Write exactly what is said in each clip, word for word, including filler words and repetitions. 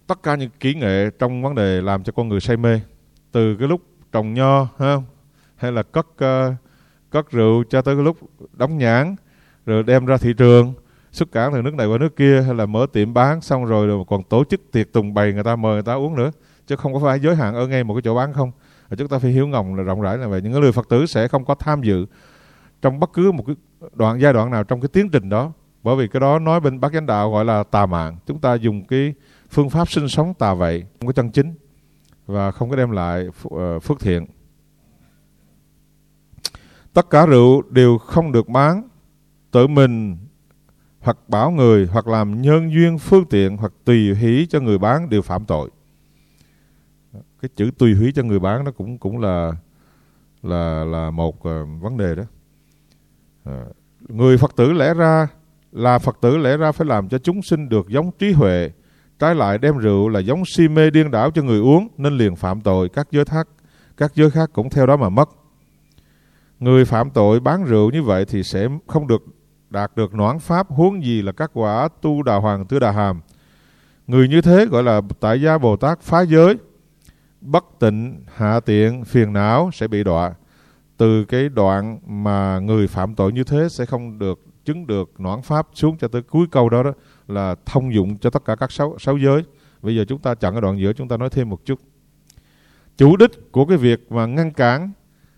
tất cả những kỹ nghệ trong vấn đề làm cho con người say mê, từ cái lúc trồng nho ha, hay là cất uh, cất rượu cho tới cái lúc đóng nhãn, rồi đem ra thị trường xuất cảng từ nước này qua nước kia, hay là mở tiệm bán xong rồi, rồi còn tổ chức tiệc tùng bày người ta mời người ta uống nữa, chứ không có phải giới hạn ở ngay một cái chỗ bán không. Và chúng ta phải hiểu ngầm là rộng rãi là vậy. Những người Phật tử sẽ không có tham dự trong bất cứ một cái đoạn giai đoạn nào trong cái tiến trình đó, bởi vì cái đó nói bên Bát Chánh Đạo gọi là tà mạng. Chúng ta dùng cái phương pháp sinh sống tà vậy, không có chân chính và không có đem lại phước thiện. Tất cả rượu đều không được bán, tự mình hoặc bảo người, hoặc làm nhân duyên phương tiện, hoặc tùy hỷ cho người bán đều phạm tội. Cái chữ tùy hỷ cho người bán nó cũng cũng là là là một uh, vấn đề đó. Uh, người Phật tử lẽ ra là Phật tử lẽ ra phải làm cho chúng sinh được giống trí huệ, trái lại đem rượu là giống si mê điên đảo cho người uống, nên liền phạm tội. Các giới khác các giới khác cũng theo đó mà mất. Người phạm tội bán rượu như vậy thì sẽ không được đạt được noãn pháp, huống gì là các quả tu đà hoàng tứ đà hàm. Người như thế gọi là tại gia Bồ Tát phá giới, bất tịnh, hạ tiện, phiền não sẽ bị đọa. Từ cái đoạn mà người phạm tội như thế sẽ không được chứng được noãn pháp xuống cho tới cuối câu đó, đó là thông dụng cho tất cả các sáu, sáu giới. Bây giờ chúng ta chặn ở đoạn giữa, chúng ta nói thêm một chút. Chủ đích của cái việc mà ngăn cản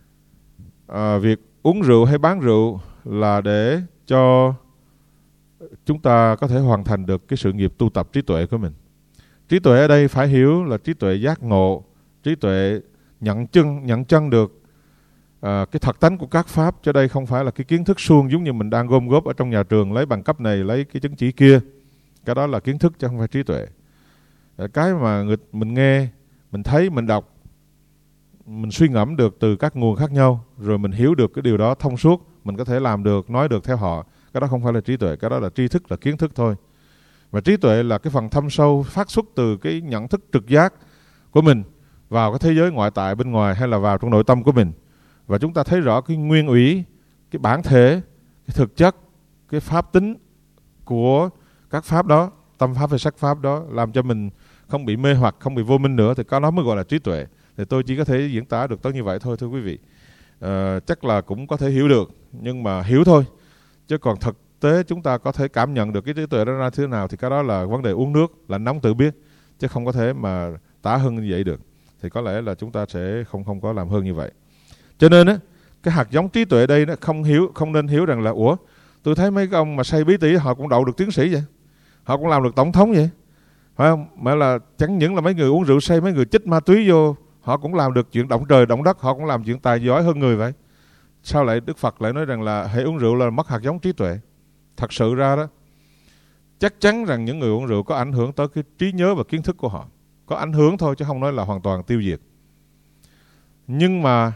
à, việc uống rượu hay bán rượu là để cho chúng ta có thể hoàn thành được cái sự nghiệp tu tập trí tuệ của mình. Trí tuệ ở đây phải hiểu là trí tuệ giác ngộ, trí tuệ nhận chân, nhận chân được à, cái thật tánh của các pháp, chứ đây không phải là cái kiến thức suông giống như mình đang gom góp ở trong nhà trường, lấy bằng cấp này, lấy cái chứng chỉ kia. Cái đó là kiến thức chứ không phải trí tuệ. Cái mà người, mình nghe, mình thấy, mình đọc, mình suy ngẫm được từ các nguồn khác nhau, rồi mình hiểu được cái điều đó thông suốt, mình có thể làm được, nói được theo họ. Cái đó không phải là trí tuệ, cái đó là tri thức, là kiến thức thôi. Và trí tuệ là cái phần thâm sâu phát xuất từ cái nhận thức trực giác của mình vào cái thế giới ngoại tại bên ngoài, hay là vào trong nội tâm của mình. Và chúng ta thấy rõ cái nguyên ủy, cái bản thể, cái thực chất, cái pháp tính của các pháp đó, tâm pháp hay sắc pháp đó, làm cho mình không bị mê hoặc, không bị vô minh nữa, thì cái đó mới gọi là trí tuệ. Thì tôi chỉ có thể diễn tả được tới như vậy thôi thưa quý vị. À, chắc là cũng có thể hiểu được, nhưng mà hiểu thôi. Chứ còn thực tế chúng ta có thể cảm nhận được cái trí tuệ đó ra thế nào thì cái đó là vấn đề uống nước, lạnh nóng tự biết, chứ không có thể mà tả hơn như vậy được. Thì có lẽ là chúng ta sẽ không không có làm hơn như vậy. Cho nên á, cái hạt giống trí tuệ đây nó không hiểu, không nên hiểu rằng là ủa, tôi thấy mấy cái ông mà say bí tỉ họ cũng đậu được tiến sĩ vậy, họ cũng làm được tổng thống vậy, phải không? Mà là chẳng những là mấy người uống rượu say, mấy người chích ma túy vô, họ cũng làm được chuyện động trời động đất, họ cũng làm chuyện tài giỏi hơn người vậy. Sao lại Đức Phật lại nói rằng là hãy uống rượu là mất hạt giống trí tuệ? Thật sự ra đó, chắc chắn rằng những người uống rượu có ảnh hưởng tới cái trí nhớ và kiến thức của họ. Có ảnh hưởng thôi chứ không nói là hoàn toàn tiêu diệt. Nhưng mà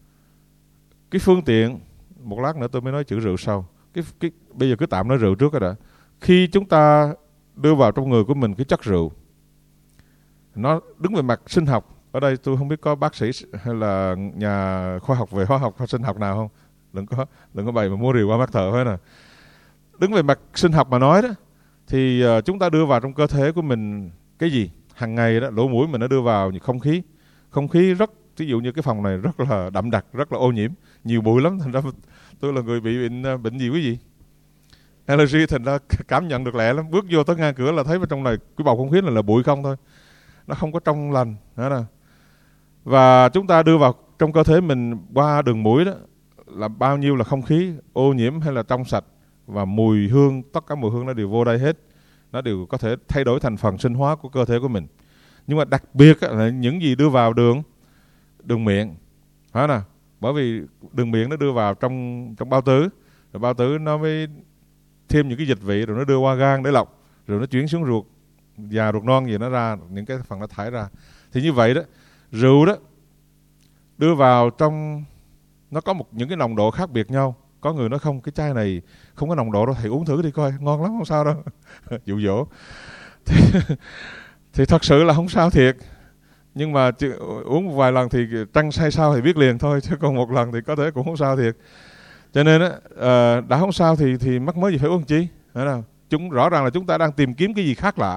cái phương tiện, một lát nữa tôi mới nói chữ rượu sau. Cái, cái, bây giờ cứ tạm nói rượu trước cái đã. Khi chúng ta đưa vào trong người của mình cái chất rượu, nó đứng về mặt sinh học. Ở đây tôi không biết có bác sĩ hay là nhà khoa học về hóa học hay sinh học nào không. Đừng có, đừng có bày mà mua rượu qua mắt thợ hết nè. Đứng về mặt sinh học mà nói đó, thì uh, chúng ta đưa vào trong cơ thể của mình cái gì? Hàng ngày đó, lỗ mũi mình nó đưa vào không khí. Không khí rất, ví dụ như cái phòng này rất là đậm đặc, rất là ô nhiễm, nhiều bụi lắm. Thành ra tôi là người bị bệnh, bệnh gì quý vị? Allergy, thành ra cảm nhận được lẹ lắm. Bước vô tới ngang cửa là thấy vào trong này cái bầu không khí là, là bụi không thôi. Nó không có trong lành. Đó nè. Và chúng ta đưa vào trong cơ thể mình qua đường mũi đó là bao nhiêu là không khí ô nhiễm hay là trong sạch, và mùi hương, tất cả mùi hương nó đều vô đây hết. Nó đều có thể thay đổi thành phần sinh hóa của cơ thể của mình. Nhưng mà đặc biệt là những gì đưa vào đường đường miệng, phải nè, bởi vì đường miệng nó đưa vào trong trong bao tử, rồi bao tử nó mới thêm những cái dịch vị, rồi nó đưa qua gan để lọc, rồi nó chuyển xuống ruột già, ruột non gì nó ra những cái phần nó thải ra. Thì như vậy đó, rượu đó đưa vào trong, nó có một những cái nồng độ khác biệt nhau. Có người nói không, cái chai này không có nồng độ đâu, thầy uống thử đi coi, ngon lắm, không sao đâu. Dụ dỗ. Thì, thì thật sự là không sao thiệt. Nhưng mà uống một vài lần thì trăng say sao thì biết liền thôi, chứ còn một lần thì có thể cũng không sao thiệt. Cho nên á, đã không sao thì thì mắc mới gì phải uống chi? Chúng rõ ràng là chúng ta đang tìm kiếm cái gì khác lạ,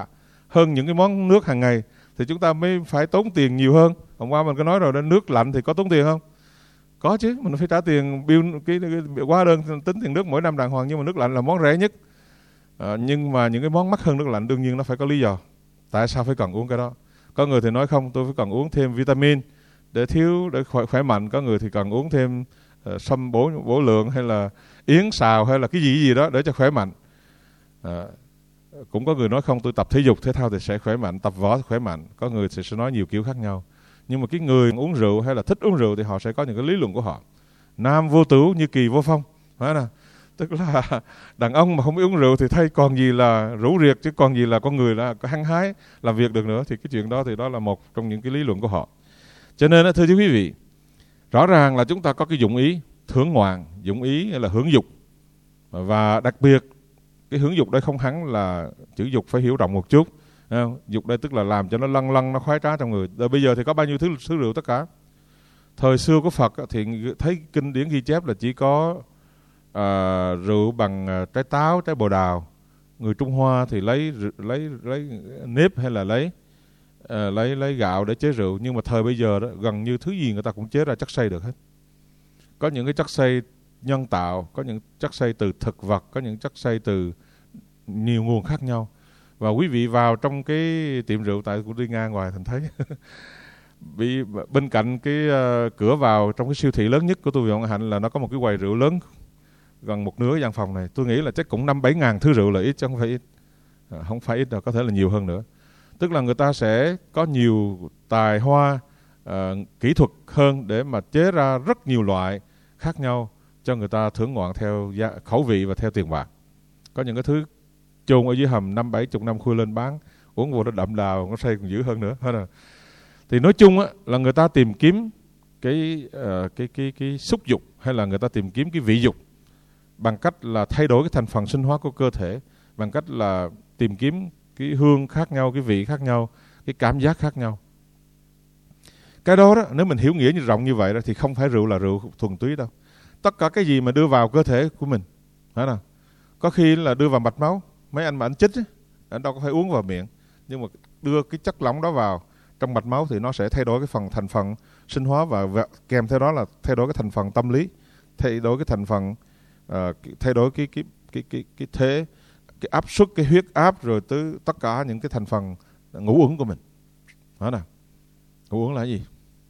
hơn những cái món nước hàng ngày thì chúng ta mới phải tốn tiền nhiều hơn. Hôm qua mình có nói rồi đó, nước lạnh thì có tốn tiền không? Có chứ, mình phải trả tiền bill cái, cái, cái hóa đơn tính tiền nước mỗi năm đàng hoàng, nhưng mà nước lạnh là món rẻ nhất. À, nhưng mà những cái món mắc hơn nước lạnh đương nhiên nó phải có lý do. Tại sao phải cần uống cái đó? Có người thì nói không, tôi phải cần uống thêm vitamin để thiếu để khỏe, khỏe mạnh. Có người thì cần uống thêm uh, sâm bổ bổ lượng hay là yến xào hay là cái gì gì đó để cho khỏe mạnh. À, cũng có người nói không, tôi tập thể dục thể thao thì sẽ khỏe mạnh, tập võ thì khỏe mạnh. Có người thì sẽ nói nhiều kiểu khác nhau. Nhưng mà cái người uống rượu hay là thích uống rượu thì họ sẽ có những cái lý luận của họ. Nam vô tửu như kỳ vô phong, phải không? Tức là đàn ông mà không biết uống rượu thì thấy còn gì là rủ riệt, chứ còn gì là con người là có hăng hái làm việc được nữa. Thì cái chuyện đó thì đó là một trong những cái lý luận của họ. Cho nên thưa quý vị, rõ ràng là chúng ta có cái dụng ý thưởng ngoạn, dụng ý là hưởng dục. Và đặc biệt cái hưởng dục đây không hẳn là chữ dục phải hiểu rộng một chút. Dục đây tức là làm cho nó lăn lăn, nó khoái trá trong người. Rồi bây giờ thì có bao nhiêu thứ, thứ rượu tất cả. Thời xưa của Phật thì thấy kinh điển ghi chép là chỉ có à, rượu bằng trái táo, trái bồ đào. Người Trung Hoa thì lấy lấy lấy nếp hay là lấy à, lấy lấy gạo để chế rượu. Nhưng mà thời bây giờ đó, gần như thứ gì người ta cũng chế ra chất xay được hết. Có những cái chất xay nhân tạo, có những chất xay từ thực vật, có những chất xay từ nhiều nguồn khác nhau. Và quý vị vào trong cái tiệm rượu, tại cũng đi ngang ngoài thành thấy bị bên cạnh cái uh, cửa vào trong cái siêu thị lớn nhất của tôi Viện Hạnh là nó có một cái quầy rượu lớn gần một nửa gian phòng này. Tôi nghĩ là chắc cũng năm bảy ngàn thứ rượu là ít chứ không phải ít. À, không phải ít đâu, có thể là nhiều hơn nữa. Tức là người ta sẽ có nhiều tài hoa uh, kỹ thuật hơn để mà chế ra rất nhiều loại khác nhau cho người ta thưởng ngoạn theo giá, khẩu vị và theo tiền bạc. Có những cái thứ chôn ở dưới hầm năm bảy chục năm khui lên bán, uống vô nó đậm đào, nó say còn dữ hơn nữa. Thì nói chung á, là người ta tìm kiếm cái, uh, cái, cái, cái xúc dục hay là người ta tìm kiếm cái vị dục bằng cách là thay đổi cái thành phần sinh hóa của cơ thể, bằng cách là tìm kiếm cái hương khác nhau, cái vị khác nhau, cái cảm giác khác nhau. Cái đó đó, nếu mình hiểu nghĩa như rộng như vậy đó, thì không phải rượu là rượu thuần túy đâu. Tất cả cái gì mà đưa vào cơ thể của mình, phải không? Có khi là đưa vào mạch máu, mấy anh mà anh chích, anh đâu có phải uống vào miệng, nhưng mà đưa cái chất lỏng đó vào trong mạch máu thì nó sẽ thay đổi cái phần thành phần sinh hóa và kèm theo đó là thay đổi cái thành phần tâm lý, thay đổi cái thành phần, uh, thay đổi cái cái cái cái cái thế, cái áp suất, cái huyết áp, rồi tới tất cả những cái thành phần ngũ uẩn của mình. Đó nè, ngũ uẩn là cái gì?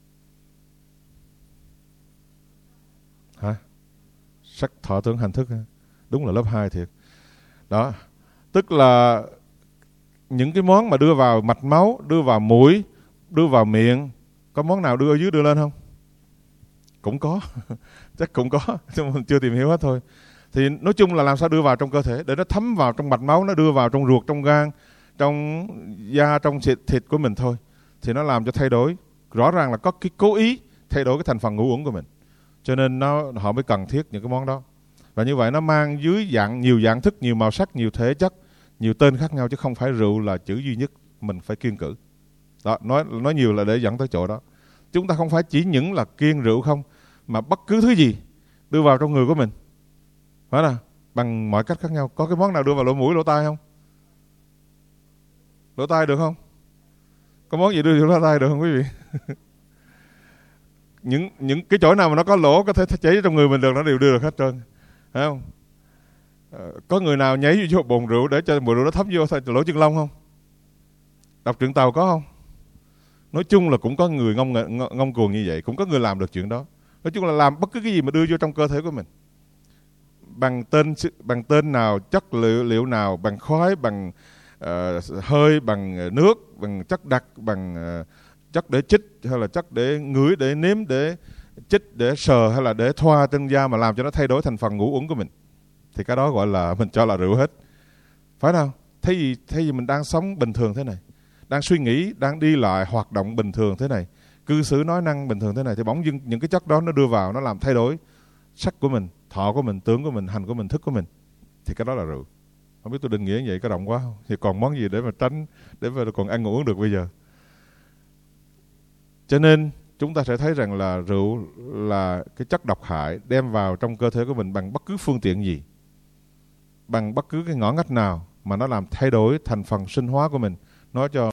Hả? Sắc, thọ, tưởng, hành, thức. Đúng là lớp hai thiệt. Đó, tức là những cái món mà đưa vào mạch máu, đưa vào mũi, đưa vào miệng, có món nào đưa ở dưới đưa lên không? Cũng có, chắc cũng có, nhưng mình chưa tìm hiểu hết thôi. Thì nói chung là làm sao đưa vào trong cơ thể để nó thấm vào trong mạch máu, nó đưa vào trong ruột, trong gan, trong da, trong thịt, thịt của mình thôi. Thì nó làm cho thay đổi, rõ ràng là có cái cố ý thay đổi cái thành phần ngũ uẩn của mình. Cho nên nó, họ mới cần thiết những cái món đó. Và như vậy nó mang dưới dạng nhiều dạng thức, nhiều màu sắc, nhiều thể chất, nhiều tên khác nhau, chứ không phải rượu là chữ duy nhất mình phải kiêng cữ. Đó, nói nói nhiều là để dẫn tới chỗ đó. Chúng ta không phải chỉ những là kiêng rượu không, mà bất cứ thứ gì đưa vào trong người của mình, phải không? Bằng mọi cách khác nhau. Có cái món nào đưa vào lỗ mũi, lỗ tai không? Lỗ tai được không? Có món gì đưa vào lỗ tai được không quý vị? những những cái chỗ nào mà nó có lỗ có thể chảy trong người mình được, nó đều đưa được hết trơn, phải không? Ờ, có người nào nhảy vô bồn rượu để cho mùi rượu nó thấm vô lỗ chân lông không? Đọc truyện Tàu có không? Nói chung là cũng có người ngông ngông cuồng như vậy, cũng có người làm được chuyện đó. Nói chung là làm bất cứ cái gì mà đưa vô trong cơ thể của mình, bằng tên bằng tên nào, chất liệu liệu nào, bằng khói, bằng uh, hơi, bằng nước, bằng chất đặc, bằng uh, chất để chích, hay là chất để ngửi, để nếm, để chích, để sờ, hay là để thoa trên da mà làm cho nó thay đổi thành phần ngũ uẩn của mình, thì cái đó gọi là mình cho là rượu hết, phải không? Thế gì, thế gì mình đang sống bình thường thế này, đang suy nghĩ, đang đi lại, hoạt động bình thường thế này, cư xử nói năng bình thường thế này, thì bỗng dưng những cái chất đó nó đưa vào, nó làm thay đổi sắc của mình, thọ của mình, tướng của mình, hành của mình, thức của mình, thì cái đó là rượu. Không biết tôi định nghĩa như vậy có rộng quá không? Thì còn món gì để mà tránh, để mà còn ăn uống được bây giờ? Cho nên chúng ta sẽ thấy rằng là rượu là cái chất độc hại đem vào trong cơ thể của mình bằng bất cứ phương tiện gì, bằng bất cứ cái ngõ ngách nào mà nó làm thay đổi thành phần sinh hóa của mình, nói cho